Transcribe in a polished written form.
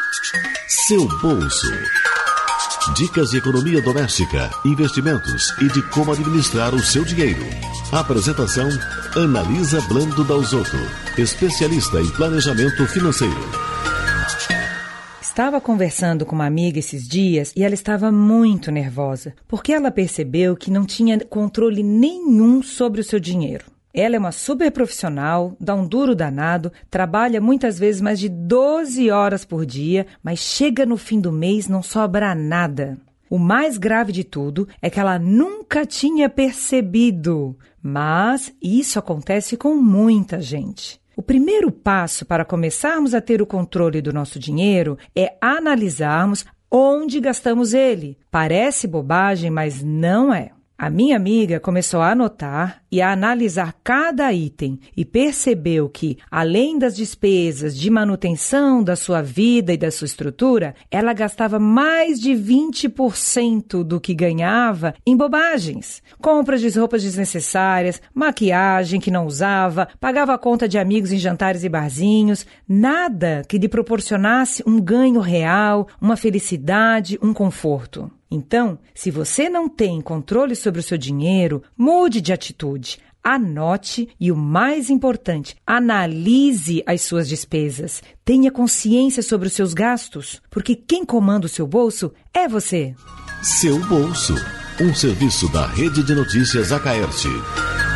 Seu bolso. Dicas de economia doméstica, investimentos e de como administrar o seu dinheiro. Apresentação: Analisa Blando Dalzotto, especialista em planejamento financeiro. Estava conversando com uma amiga esses dias e ela estava muito nervosa, porque ela percebeu que não tinha controle nenhum sobre o seu dinheiro. Ela é uma super profissional, dá um duro danado, trabalha muitas vezes mais de 12 horas por dia, mas chega no fim do mês e não sobra nada. O mais grave de tudo é que ela nunca tinha percebido, mas isso acontece com muita gente. O primeiro passo para começarmos a ter o controle do nosso dinheiro é analisarmos onde gastamos ele. Parece bobagem, mas não é. A minha amiga começou a anotar e a analisar cada item e percebeu que, além das despesas de manutenção da sua vida e da sua estrutura, ela gastava mais de 20% do que ganhava em bobagens. Compras de roupas desnecessárias, maquiagem que não usava, pagava a conta de amigos em jantares e barzinhos, nada que lhe proporcionasse um ganho real, uma felicidade, um conforto. Então, se você não tem controle sobre o seu dinheiro, mude de atitude. Anote e, o mais importante, analise as suas despesas. Tenha consciência sobre os seus gastos, porque quem comanda o seu bolso é você. Seu bolso, um serviço da Rede de Notícias Acaerte.